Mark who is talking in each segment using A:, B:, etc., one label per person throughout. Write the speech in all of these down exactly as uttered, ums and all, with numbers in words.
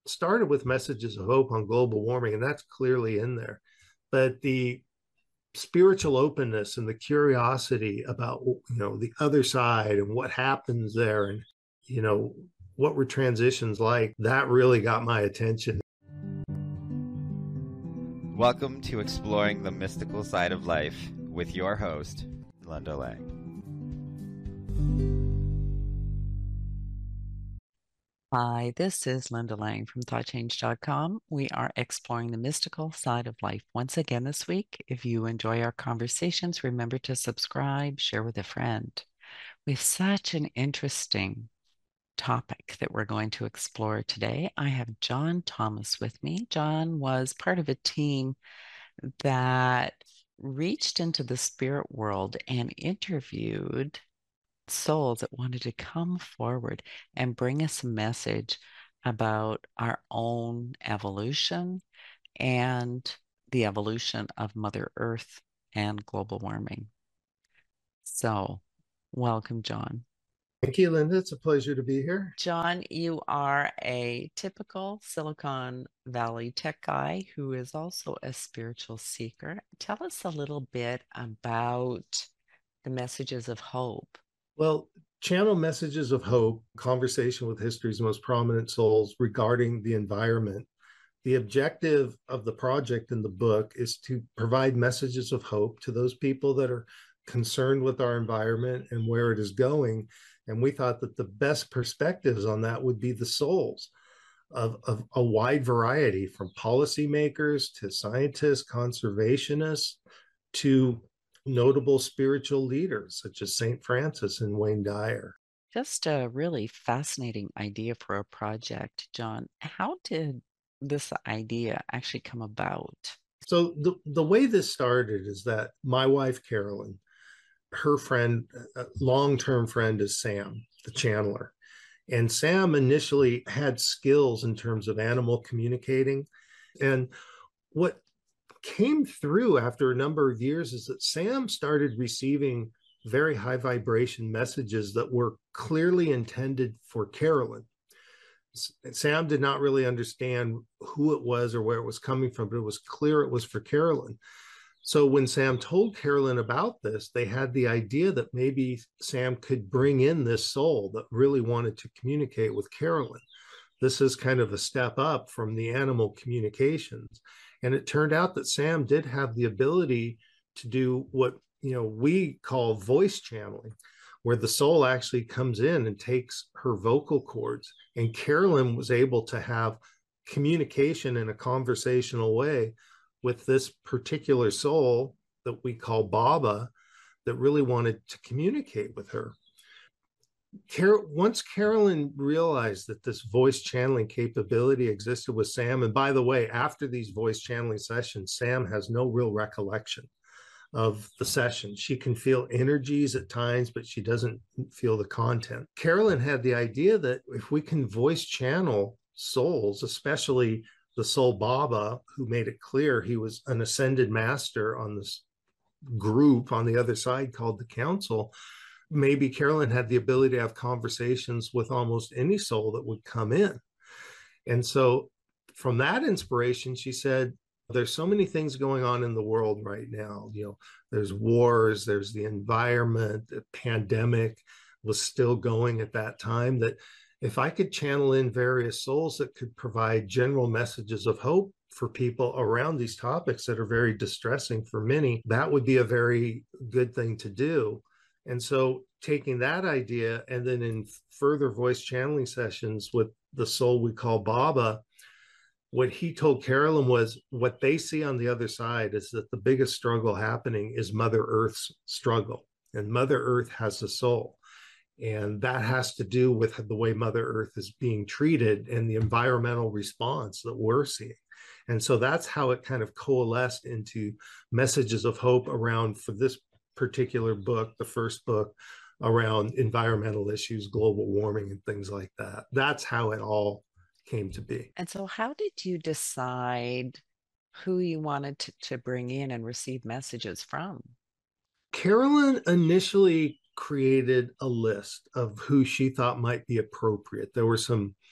A: started with messages of hope on global warming, and that's clearly in there. But the spiritual openness and the curiosity about, you know, the other side and what happens there, and, you know, what were transitions like, that really got my attention.
B: Welcome to Exploring the Mystical Side of Life with your host, Linda Lang.
C: Hi, this is Linda Lang from thought change dot com. We are exploring the mystical side of life once again this week. If you enjoy our conversations, remember to subscribe, share with a friend. We have such an interesting topic that we're going to explore today. I have John Thomas with me. John was part of a team that reached into the spirit world and interviewed souls that wanted to come forward and bring us a message about our own evolution and the evolution of Mother Earth and global warming. So, welcome, John.
A: Thank you, Linda. It's a pleasure to be here.
C: John, you are a typical Silicon Valley tech guy who is also a spiritual seeker. Tell us a little bit about the messages of hope.
A: Well, channel messages of hope, conversation with history's most prominent souls regarding the environment. The objective of the project in the book is to provide messages of hope to those people that are concerned with our environment and where it is going. And we thought that the best perspectives on that would be the souls of, of a wide variety, from policymakers to scientists, conservationists, to notable spiritual leaders such as Saint Francis and Wayne Dyer.
C: Just a really fascinating idea for a project, John. How did this idea actually come about?
A: So the, the way this started is that my wife, Carolyn, her friend, uh, long-term friend is Sam, the channeler. And Sam initially had skills in terms of animal communicating. And what came through after a number of years is that Sam started receiving very high vibration messages that were clearly intended for Carolyn. Sam did not really understand who it was or where it was coming from, but it was clear it was for Carolyn. So when Sam told Carolyn about this, they had the idea that maybe Sam could bring in this soul that really wanted to communicate with Carolyn. This is kind of a step up from the animal communications. And it turned out that Sam did have the ability to do what, you know, we call voice channeling, where the soul actually comes in and takes her vocal cords. And Carolyn was able to have communication in a conversational way with this particular soul that we call Baba, that really wanted to communicate with her. Car- once Carolyn realized that this voice channeling capability existed with Sam, and by the way, after these voice channeling sessions, Sam has no real recollection of the session. She can feel energies at times, but she doesn't feel the content. Carolyn had the idea that if we can voice channel souls, especially the soul Baba, who made it clear he was an ascended master on this group on the other side called the Council, maybe Carolyn had the ability to have conversations with almost any soul that would come in. And so from that inspiration, she said, there's so many things going on in the world right now. You know, there's wars, there's the environment, the pandemic was still going at that time, that if I could channel in various souls that could provide general messages of hope for people around these topics that are very distressing for many, that would be a very good thing to do. And so taking that idea, and then in further voice channeling sessions with the soul we call Baba, what he told Carolyn was what they see on the other side is that the biggest struggle happening is Mother Earth's struggle. And Mother Earth has a soul. And that has to do with the way Mother Earth is being treated and the environmental response that we're seeing. And so that's how it kind of coalesced into messages of hope around, for this particular book, the first book, around environmental issues, global warming, and things like that. That's how it all came to be.
C: And so how did you decide who you wanted to, to bring in and receive messages from?
A: Carolyn initially created a list of who she thought might be appropriate. There were some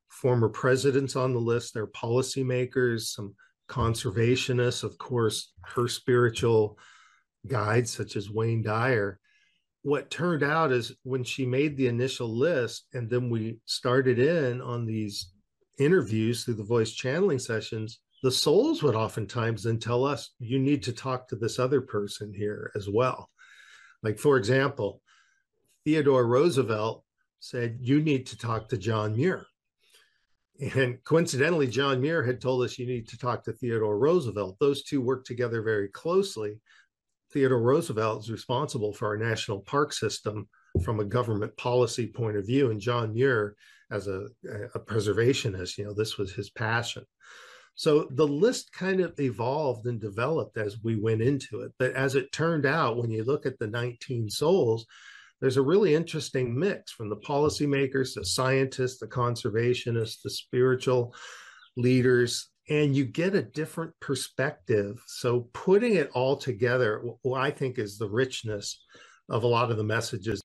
A: former presidents on the list, there are policymakers, some conservationists, of course, her spiritual guides, such as Wayne Dyer. What turned out is when she made the initial list, and then we started in on these interviews through the voice channeling sessions, the souls would oftentimes then tell us, you need to talk to this other person here as well. Like, for example, Theodore Roosevelt said, you need to talk to John Muir. And coincidentally, John Muir had told us you need to talk to Theodore Roosevelt. Those two work together very closely. Theodore Roosevelt is responsible for our national park system from a government policy point of view. And John Muir, as a, a preservationist, you know, this was his passion. So the list kind of evolved and developed as we went into it. But as it turned out, when you look at the nineteen souls, there's a really interesting mix from the policymakers, the scientists, the conservationists, the spiritual leaders, and you get a different perspective. So putting it all together, what I think is the richness of a lot of the messages.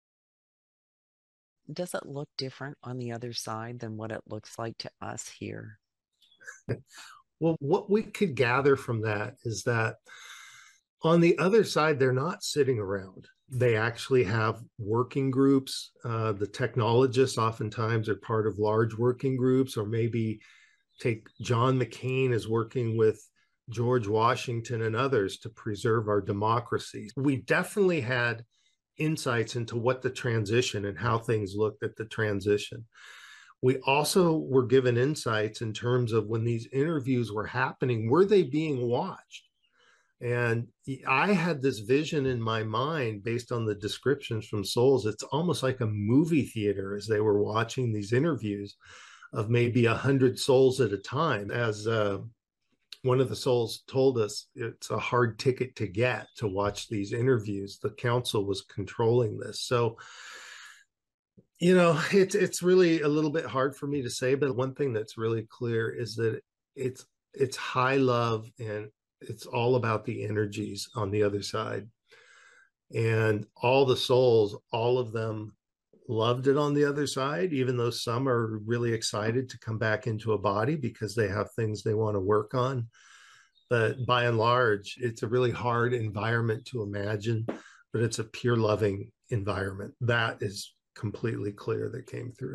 C: Does it look different on the other side than what it looks like to us here?
A: Well, what we could gather from that is that on the other side, they're not sitting around. They actually have working groups. Uh, the technologists oftentimes are part of large working groups, or maybe take John McCain is working with George Washington and others to preserve our democracy. We definitely had insights into what the transition and how things looked at the transition. We also were given insights in terms of when these interviews were happening, were they being watched? And I had this vision in my mind based on the descriptions from souls. It's almost like a movie theater as they were watching these interviews of maybe a hundred souls at a time. As uh, one of the souls told us, it's a hard ticket to get to watch these interviews. The council was controlling this. So, you know, it's it's really a little bit hard for me to say, but one thing that's really clear is that it's it's high love, and it's all about the energies on the other side. And all the souls, all of them loved it on the other side, even though some are really excited to come back into a body because they have things they want to work on. But by and large, it's a really hard environment to imagine, but it's a pure loving environment. That is completely clear that came through.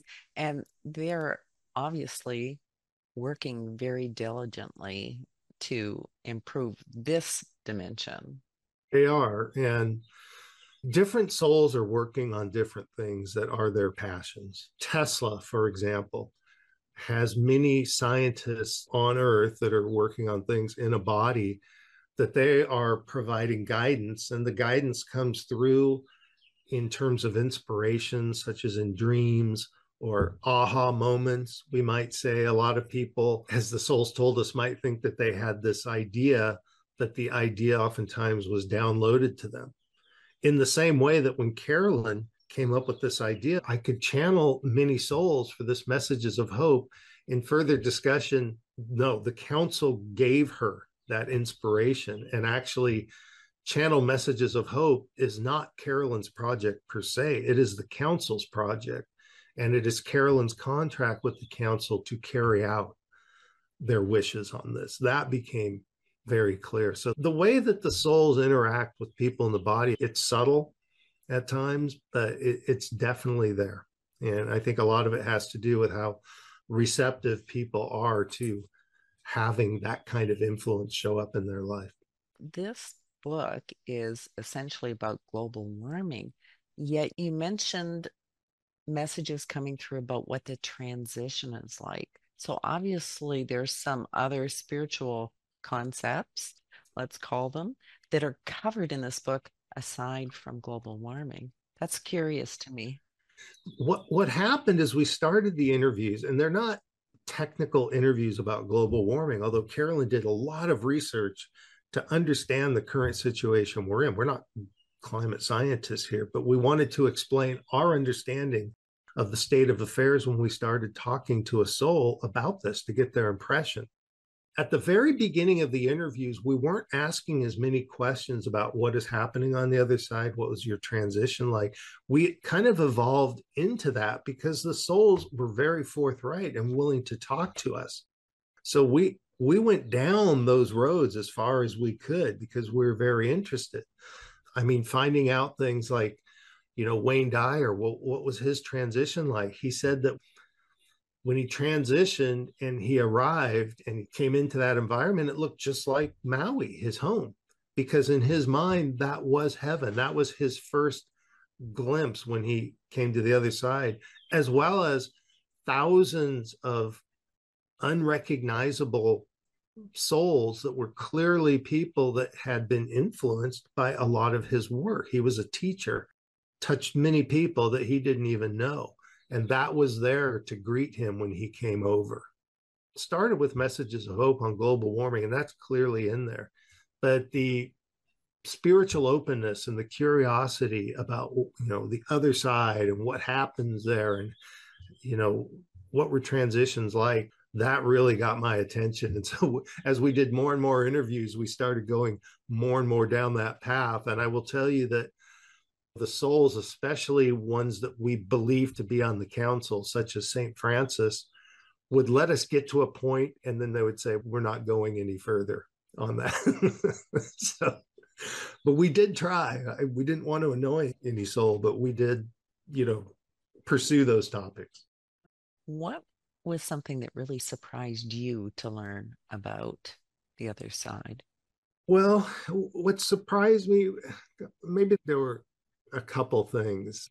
C: And they're obviously working very diligently to improve this dimension.
A: They are. And different souls are working on different things that are their passions. Tesla, for example, has many scientists on Earth that are working on things in a body that they are providing guidance, and the guidance comes through in terms of inspiration, such as in dreams or aha moments. We might say a lot of people, as the souls told us, might think that they had this idea, but the idea oftentimes was downloaded to them. In the same way that when Carolyn came up with this idea, I could channel many souls for this messages of hope. In further discussion, no, the council gave her that inspiration, and actually channel messages of hope is not Carolyn's project per se. It is the council's project, and it is Carolyn's contract with the council to carry out their wishes on this. That became very clear. So the way that the souls interact with people in the body, it's subtle at times, but it, it's definitely there. And I think a lot of it has to do with how receptive people are to having that kind of influence show up in their life.
C: This book is essentially about global warming, yet you mentioned messages coming through about what the transition is like. So obviously there's some other spiritual concepts, let's call them, that are covered in this book aside from global warming. That's curious to me.
A: What what happened is we started the interviews, and they're not technical interviews about global warming, although Carolyn did a lot of research to understand the current situation we're in. We're not climate scientists here, but we wanted to explain our understanding of the state of affairs when we started talking to a soul about this to get their impression. at the very beginning of the interviews, we weren't asking as many questions about what is happening on the other side. What was your transition like? We kind of evolved into that because the souls were very forthright and willing to talk to us. So we we went down those roads as far as we could because we were very interested. I mean, finding out things like, you know, Wayne Dyer, what, what was his transition like? He said that when he transitioned and he arrived and he came into that environment, it looked just like Maui, his home, because in his mind, that was heaven. That was his first glimpse when he came to the other side, as well as thousands of unrecognizable souls that were clearly people that had been influenced by a lot of his work. He was a teacher, touched many people that he didn't even know. And that was there to greet him when he came over. It started with messages of hope on global warming, and that's clearly in there. But the spiritual openness and the curiosity about, you know, the other side and what happens there and, you know, what were transitions like, that really got my attention. And so as we did more and more interviews, we started going more and more down that path. And I will tell you that the souls, especially ones that we believe to be on the council, such as Saint Francis, would let us get to a point and then they would say, we're not going any further on that. So, but we did try. We didn't want to annoy any soul, but we did, you know, pursue those topics.
C: What was something that really surprised you to learn about the other side?
A: Well, what surprised me, maybe there were a couple things.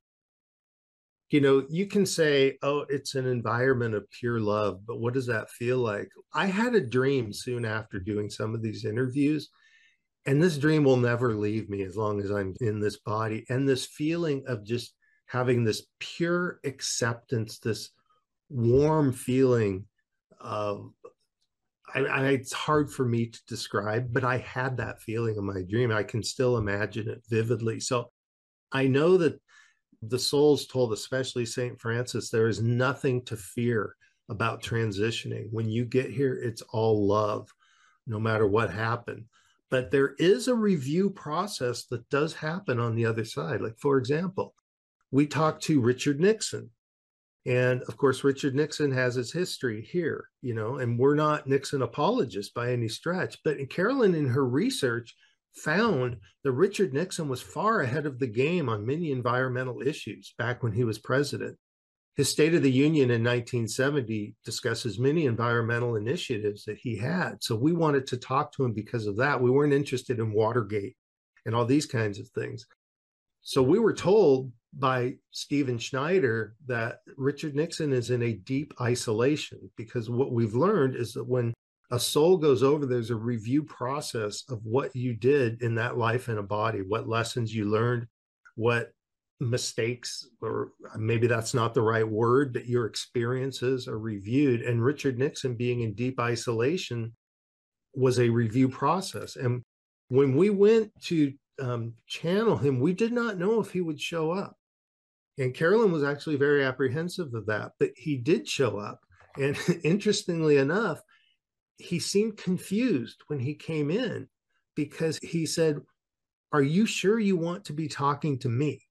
A: You know, you can say, oh, it's an environment of pure love, but what does that feel like? I had a dream soon after doing some of these interviews, and this dream will never leave me as long as I'm in this body. And this feeling of just having this pure acceptance, this warm feeling of, I, I, it's hard for me to describe, but I had that feeling in my dream. I can still imagine it vividly. So I know that the souls told, especially Saint Francis, there is nothing to fear about transitioning. When you get here, it's all love, no matter what happened. But there is a review process that does happen on the other side. Like, for example, we talked to Richard Nixon. And of course, Richard Nixon has his history here, you know, and we're not Nixon apologists by any stretch. But Carolyn, in her research, found that Richard Nixon was far ahead of the game on many environmental issues back when he was president. His State of the Union in nineteen seventy discusses many environmental initiatives that he had. So we wanted to talk to him because of that. We weren't interested in Watergate and all these kinds of things. So we were told by Stephen Schneider that Richard Nixon is in a deep isolation, because what we've learned is that when a soul goes over, there's a review process of what you did in that life in a body, what lessons you learned, what mistakes, or maybe that's not the right word, but your experiences are reviewed. And Richard Nixon being in deep isolation was a review process. And when we went to um, channel him, we did not know if he would show up. And Carolyn was actually very apprehensive of that, but he did show up. And interestingly enough, he seemed confused when he came in, because he said, are you sure you want to be talking to me?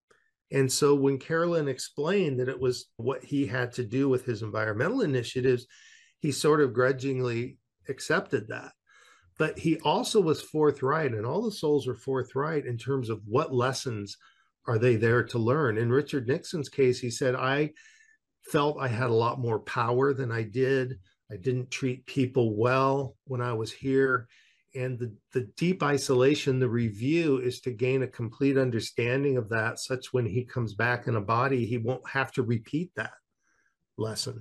A: And so when Carolyn explained that it was what he had to do with his environmental initiatives, he sort of grudgingly accepted that. But he also was forthright, and all the souls were forthright in terms of what lessons are they there to learn. In Richard Nixon's case, he said, I felt I had a lot more power than I did. I didn't treat people well when I was here. And the, the deep isolation, the review, is to gain a complete understanding of that, such when he comes back in a body, he won't have to repeat that lesson.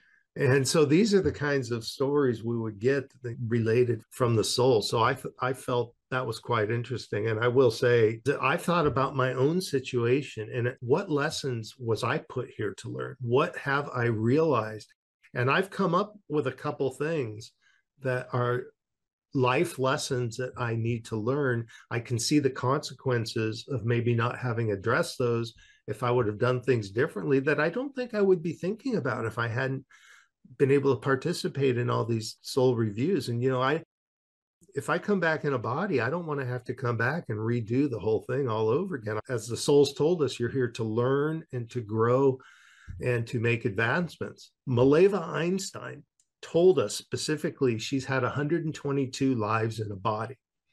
A: And so these are the kinds of stories we would get related from the soul. So I, I felt that was quite interesting. And I will say that I thought about my own situation and what lessons was I put here to learn? What have I realized? And I've come up with a couple things that are life lessons that I need to learn. I can see the consequences of maybe not having addressed those if I would have done things differently that I don't think I would be thinking about if I hadn't been able to participate in all these soul reviews. And, you know, I, if I come back in a body, I don't want to have to come back and redo the whole thing all over again. As the souls told us, you're here to learn and to grow and to make advancements. Mileva Einstein told us specifically she's had one hundred twenty-two lives in a body.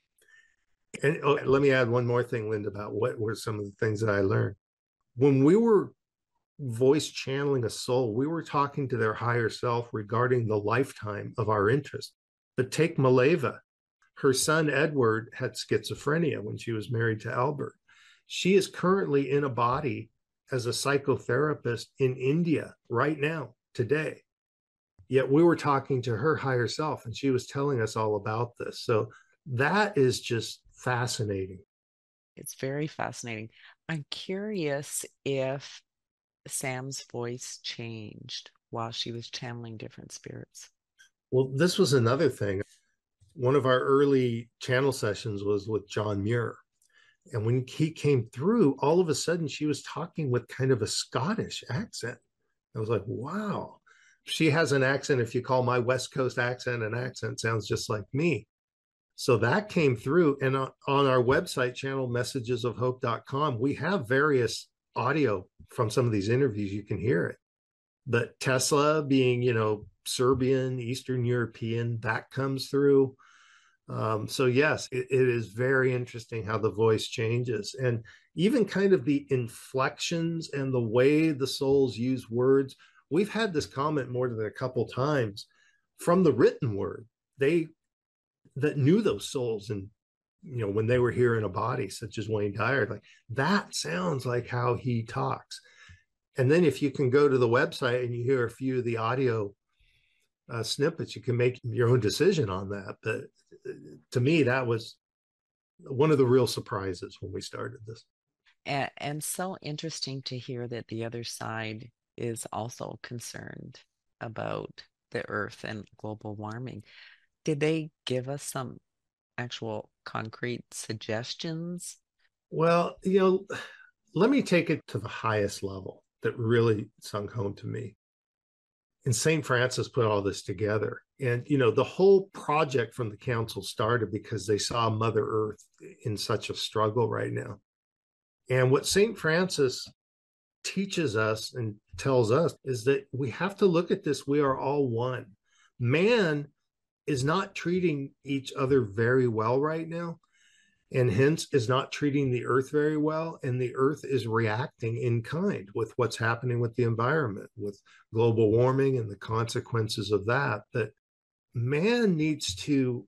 A: And oh, let me add one more thing, Linda, about what were some of the things that I learned. When we were voice channeling a soul, we were talking to their higher self regarding the lifetime of our interest. But take Mileva. Her son, Edward, had schizophrenia when she was married to Albert. She is currently in a body as a psychotherapist in India right now, today. Yet we were talking to her higher self, and she was telling us all about this. So that is just fascinating.
C: It's very fascinating. I'm curious if Sam's voice changed while she was channeling different spirits.
A: Well, this was another thing. One of our early channel sessions was with John Muir. And when he came through, all of a sudden she was talking with kind of a Scottish accent. I was like, wow. She has an accent. If you call my West Coast accent an accent, sounds just like me. So that came through. And on our website, channel messages of hope dot com, we have various audio from some of these interviews. You can hear it. But Tesla being, you know, Serbian, Eastern European, that comes through. Um, so yes, it, it is very interesting how the voice changes, and even kind of the inflections and the way the souls use words. We've had this comment more than a couple times from the written word. They that knew those souls, and you know, when they were here in a body, such as Wayne Dyer, like that sounds like how he talks. And then if you can go to the website and you hear a few of the audio uh, snippets, you can make your own decision on that. But to me, that was one of the real surprises when we started this.
C: And, and so interesting to hear that the other side is also concerned about the earth and global warming. Did they give us some actual concrete suggestions?
A: Well, you know, let me take it to the highest level that really sunk home to me. And Saint Francis put all this together. And, you know, the whole project from the council started because they saw Mother Earth in such a struggle right now. And what Saint Francis teaches us and tells us is that we have to look at this. We are all one. Man is not treating each other very well right now, and hence is not treating the earth very well. And the earth is reacting in kind with what's happening with the environment, with global warming and the consequences of that. That man needs to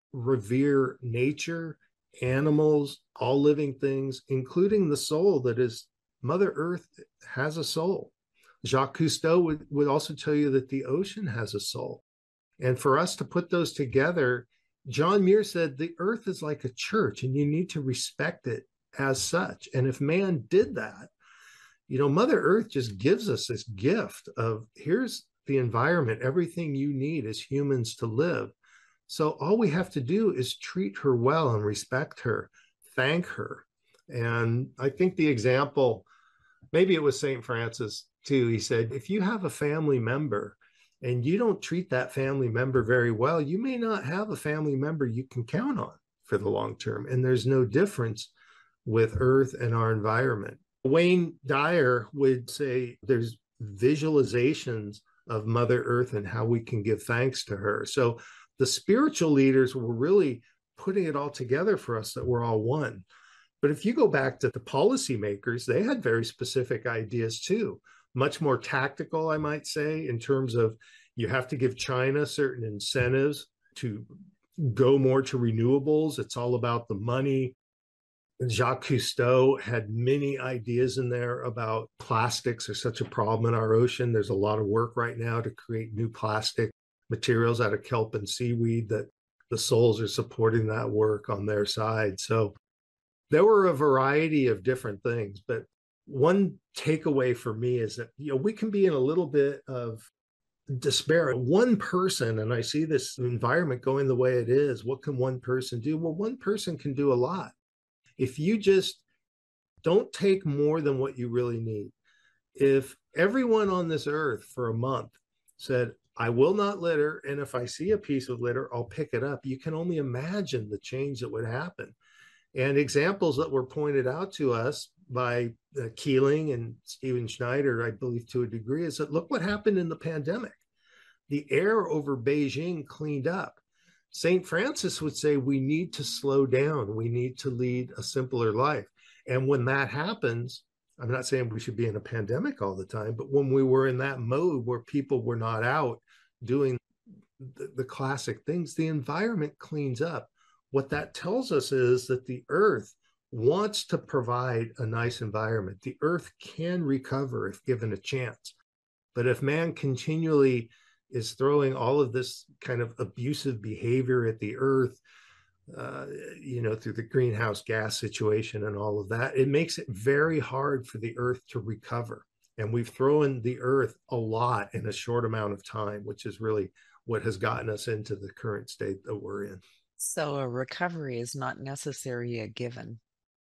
A: revere nature, animals, all living things, including the soul that is Mother Earth has a soul. Jacques Cousteau would, would also tell you that the ocean has a soul. And for us to put those together, John Muir said the earth is like a church and you need to respect it as such. And if man did that, you know, Mother Earth just gives us this gift of here's the environment, everything you need as humans to live. So all we have to do is treat her well and respect her, thank her. And I think the example, maybe it was Saint Francis too, he said, if you have a family member and you don't treat that family member very well, you may not have a family member you can count on for the long term. And there's no difference with Earth and our environment. Wayne Dyer would say there's visualizations of Mother Earth and how we can give thanks to her. So the spiritual leaders were really putting it all together for us that we're all one. But if you go back to the policymakers, they had very specific ideas too. Much more tactical, I might say, in terms of you have to give China certain incentives to go more to renewables. It's all about the money. Jacques Cousteau had many ideas in there about plastics are such a problem in our ocean. There's a lot of work right now to create new plastic materials out of kelp and seaweed that the souls are supporting that work on their side. So there were a variety of different things, but one takeaway for me is that, you know, we can be in a little bit of despair. One person, and I see this environment going the way it is, what can one person do? Well, one person can do a lot. If you just don't take more than what you really need. If everyone on this earth for a month said, I will not litter. And if I see a piece of litter, I'll pick it up. You can only imagine the change that would happen. And examples that were pointed out to us by uh, Keeling and Stephen Schneider, I believe to a degree, is that look what happened in the pandemic. The air over Beijing cleaned up. Saint Francis would say we need to slow down. We need to lead a simpler life. And when that happens, I'm not saying we should be in a pandemic all the time, but when we were in that mode where people were not out doing the, the classic things, the environment cleans up. What that tells us is that the earth wants to provide a nice environment. The earth can recover if given a chance. But if man continually is throwing all of this kind of abusive behavior at the earth, uh, you know, through the greenhouse gas situation and all of that, it makes it very hard for the earth to recover. And we've thrown the earth a lot in a short amount of time, which is really what has gotten us into the current state that we're in.
C: So a recovery is not necessarily a given.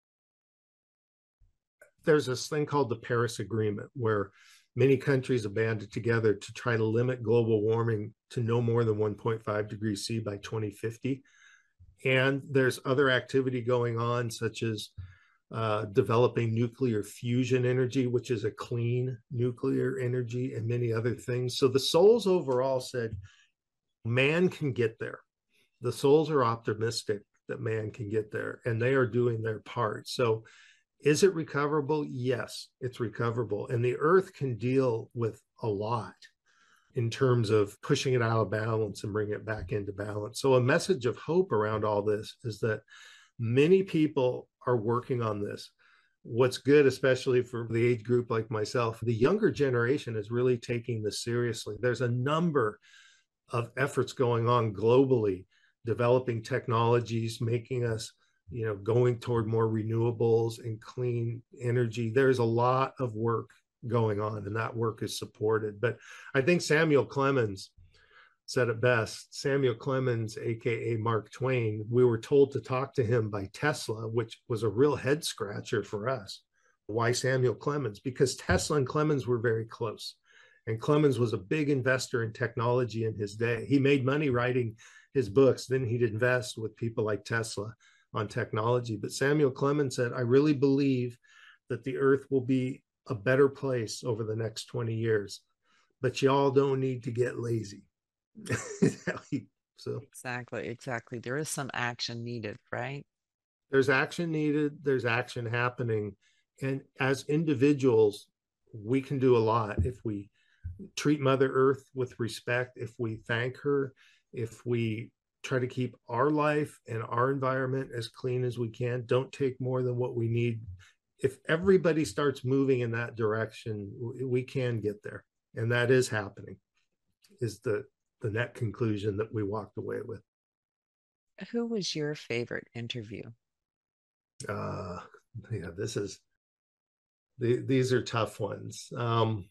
A: There's this thing called the Paris Agreement, where many countries have banded together to try to limit global warming to no more than one point five degrees C by twenty fifty. And there's other activity going on, such as uh, developing nuclear fusion energy, which is a clean nuclear energy, and many other things. So the souls overall said, man can get there. The souls are optimistic that man can get there, and they are doing their part. So is it recoverable? Yes, it's recoverable. And the earth can deal with a lot in terms of pushing it out of balance and bringing it back into balance. So a message of hope around all this is that many people are working on this. What's good, especially for the age group like myself, the younger generation is really taking this seriously. There's a number of efforts going on globally, developing technologies, making us, you know, going toward more renewables and clean energy. There's a lot of work going on, and that work is supported. But I think Samuel Clemens said it best. Samuel Clemens, A K A Mark Twain, we were told to talk to him by Tesla, which was a real head scratcher for us. Why Samuel Clemens? Because Tesla and Clemens were very close. And Clemens was a big investor in technology in his day. He made money writing his books. Then he'd invest with people like Tesla on technology. But Samuel Clemens said, I really believe that the earth will be a better place over the next twenty years, but y'all don't need to get lazy. So
C: Exactly, exactly. There is some action needed, right?
A: there's action needed, there's action happening. And as individuals, we can do a lot if we treat Mother Earth with respect, if we thank her, if we try to keep our life and our environment as clean as we can, don't take more than what we need. If everybody starts moving in that direction, we can get there. And that is happening, is the, the net conclusion that we walked away with.
C: Who was your favorite interview?
A: Uh, yeah, this is, the, these are tough ones. Um,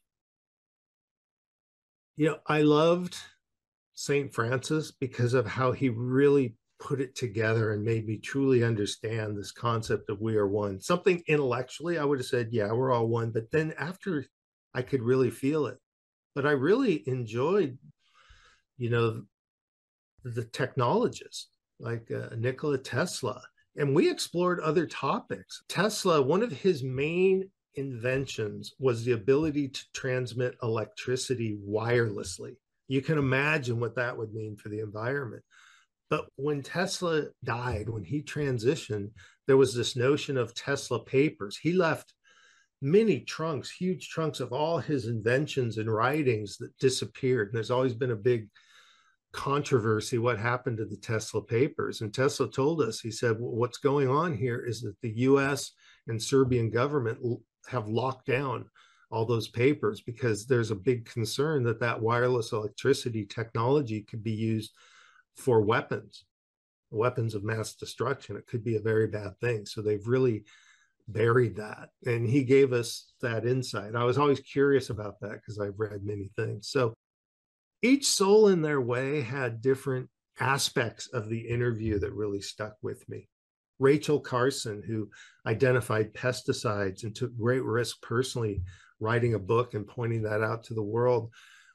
A: you know, I loved Saint Francis because of how he really put it together and made me truly understand this concept of we are one. Something intellectually, I would have said, yeah, we're all one. But then after, I could really feel it. But I really enjoyed, you know, the technologists like uh, Nikola Tesla. And we explored other topics. Tesla, one of his main inventions was the ability to transmit electricity wirelessly. You can imagine what that would mean for the environment. But when Tesla died, when he transitioned, there was this notion of Tesla papers. He left many trunks, huge trunks of all his inventions and writings that disappeared. And there's always been a big controversy what happened to the Tesla papers. And Tesla told us, he said, well, what's going on here is that the U S and Serbian government have locked down all those papers because there's a big concern that that wireless electricity technology could be used for weapons, weapons of mass destruction. It could be a very bad thing. So they've really buried that. And he gave us that insight. I was always curious about that because I've read many things. So each soul in their way had different aspects of the interview that really stuck with me. Rachel Carson, who identified pesticides and took great risk personally writing a book and pointing that out to the world,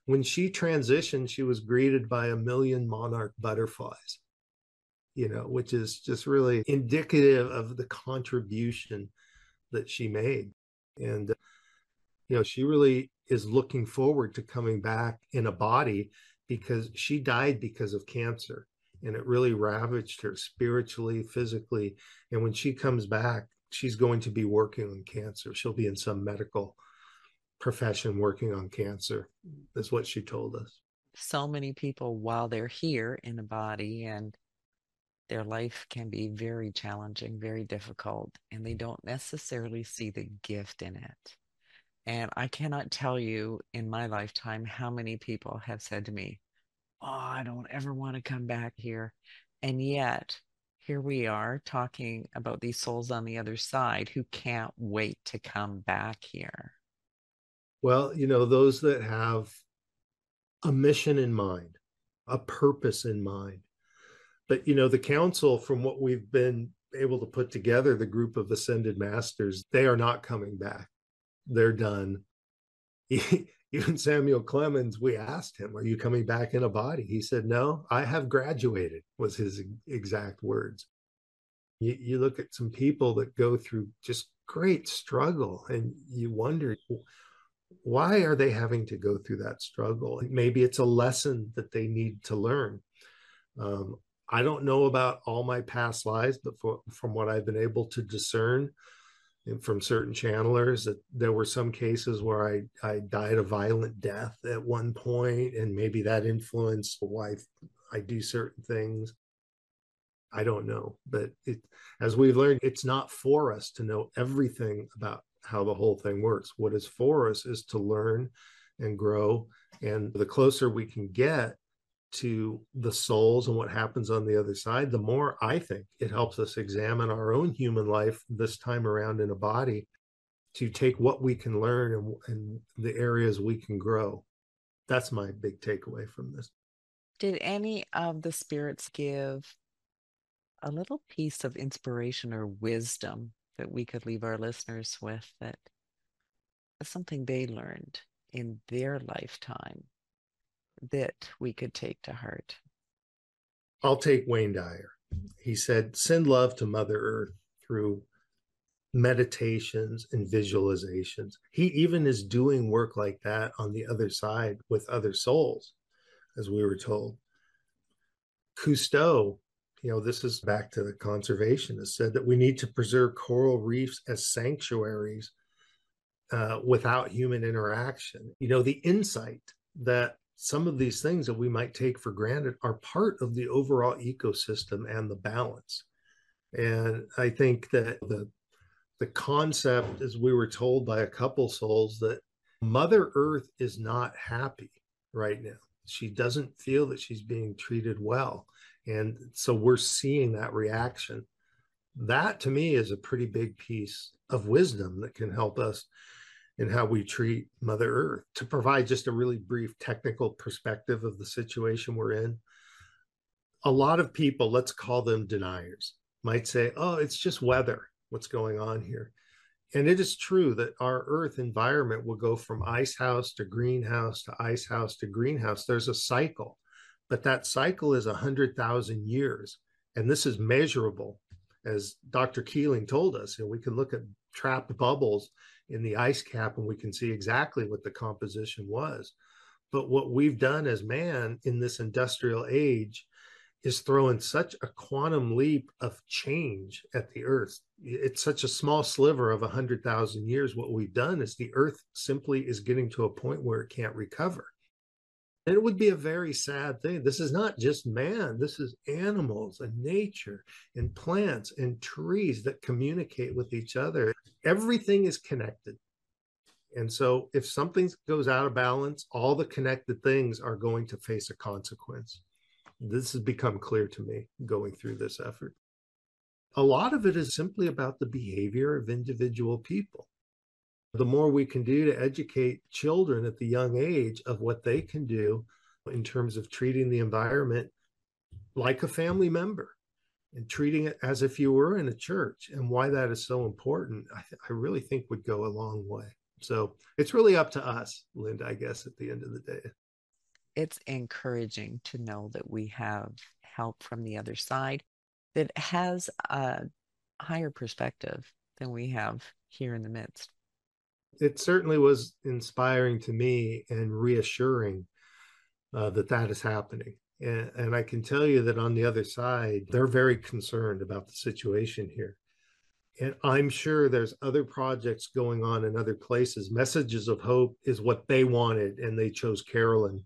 A: When she transitioned, she was greeted by a million monarch butterflies, you know, which is just really indicative of the contribution that she made. And, you know, she really is looking forward to coming back in a body because she died because of cancer and it really ravaged her spiritually, physically. And when she comes back, she's going to be working on cancer. She'll be in some medical profession working on cancer. That's what she told us.
C: So many people, while they're here in the body, and their life can be very challenging, very difficult, and they don't necessarily see the gift in it. And I cannot tell you in my lifetime how many people have said to me, "Oh, I don't ever want to come back here." And yet, here we are talking about these souls on the other side who can't wait to come back here.
A: Well, you know, those that have a mission in mind, a purpose in mind. But, you know, the council, from what we've been able to put together, the group of ascended masters, they are not coming back. They're done. Even Samuel Clemens, we asked him, "Are you coming back in a body?" He said, "No, I have graduated," was his exact words. You, you look at some people that go through just great struggle and you wonder, why are they having to go through that struggle? Maybe it's a lesson that they need to learn. Um, I don't know about all my past lives, but for, from what I've been able to discern from certain channelers, that there were some cases where I, I died a violent death at one point, and maybe that influenced why I do certain things. I don't know, but it, as we've learned, it's not for us to know everything about how the whole thing works. What is for us is to learn and grow. And the closer we can get to the souls and what happens on the other side, the more I think it helps us examine our own human life this time around in a body, to take what we can learn and, and the areas we can grow. That's my big takeaway from this.
C: Did any of the spirits give a little piece of inspiration or wisdom that we could leave our listeners with, that is something they learned in their lifetime that we could take to heart?
A: I'll take Wayne Dyer. He said, "Send love to Mother Earth through meditations and visualizations." He even is doing work like that on the other side with other souls, as we were told. Cousteau, you know, this is back to the conservationists, said that we need to preserve coral reefs as sanctuaries uh, without human interaction. You know, the insight that some of these things that we might take for granted are part of the overall ecosystem and the balance. And I think that the the concept, as we were told by a couple souls, that Mother Earth is not happy right now. She doesn't feel that she's being treated well. And so we're seeing that reaction. That to me is a pretty big piece of wisdom that can help us in how we treat Mother Earth. To provide just a really brief technical perspective of the situation we're in, a lot of people, let's call them deniers, might say, "Oh, it's just weather, what's going on here." And it is true that our Earth environment will go from ice house to greenhouse to ice house to greenhouse. There's a cycle, but that cycle is one hundred thousand years. And this is measurable. As Doctor Keeling told us, you know, we can look at trapped bubbles in the ice cap and we can see exactly what the composition was. But what we've done as man in this industrial age is throwing such a quantum leap of change at the Earth. It's such a small sliver of one hundred thousand years. What we've done is the Earth simply is getting to a point where it can't recover. And it would be a very sad thing. This is not just man. This is animals and nature and plants and trees that communicate with each other. Everything is connected. And so if something goes out of balance, all the connected things are going to face a consequence. This has become clear to me going through this effort. A lot of it is simply about the behavior of individual people. The more we can do to educate children at the young age of what they can do in terms of treating the environment like a family member and treating it as if you were in a church, and why that is so important, I, th- I really think would go a long way. So it's really up to us, Linda, I guess, at the end of the day.
C: it's encouraging to know that we have help from the other side that has a higher perspective than we have here in the midst.
A: It certainly was inspiring to me and reassuring uh, that that is happening. And, and I can tell you that on the other side, they're very concerned about the situation here. And I'm sure there's other projects going on in other places. Messages of Hope is what they wanted, and they chose Carolyn,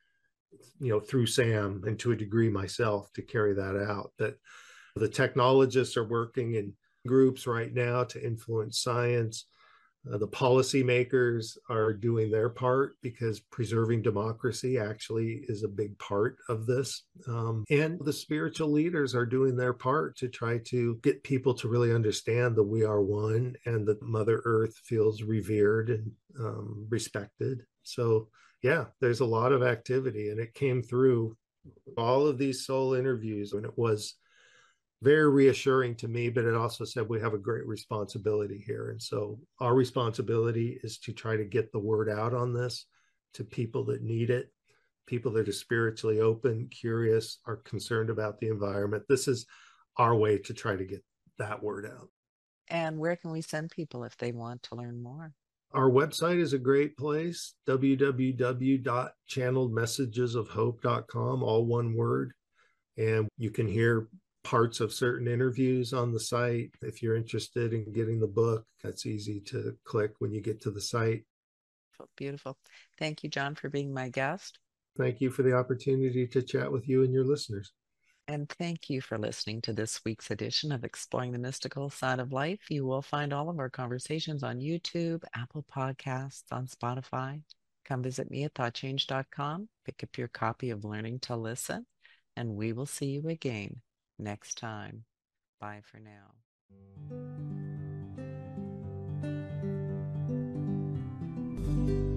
A: you know, through Sam and to a degree myself to carry that out. That the technologists are working in groups right now to influence science. Uh, the policymakers are doing their part because preserving democracy actually is a big part of this. Um, and the spiritual leaders are doing their part to try to get people to really understand that we are one and that Mother Earth feels revered and um, respected. So, yeah, there's a lot of activity, and it came through all of these soul interviews, and it was very reassuring to me, but it also said we have a great responsibility here. And so our responsibility is to try to get the word out on this to people that need it, people that are spiritually open, curious, are concerned about the environment. This is our way to try to get that word out.
C: And where can we send people if they want to learn more?
A: Our website is a great place, w w w dot channeled messages of hope dot com, all one word. And you can hear parts of certain interviews on the site. If you're interested in getting the book, that's easy to click when you get to the site.
C: Beautiful. Thank you, John, for being my guest.
A: Thank you for the opportunity to chat with you and your listeners.
C: And thank you for listening to this week's edition of Exploring the Mystical Side of Life. You will find all of our conversations on YouTube, Apple Podcasts, on Spotify. Come visit me at thought change dot com. Pick up your copy of Learning to Listen, and we will see you again next time. Bye for now.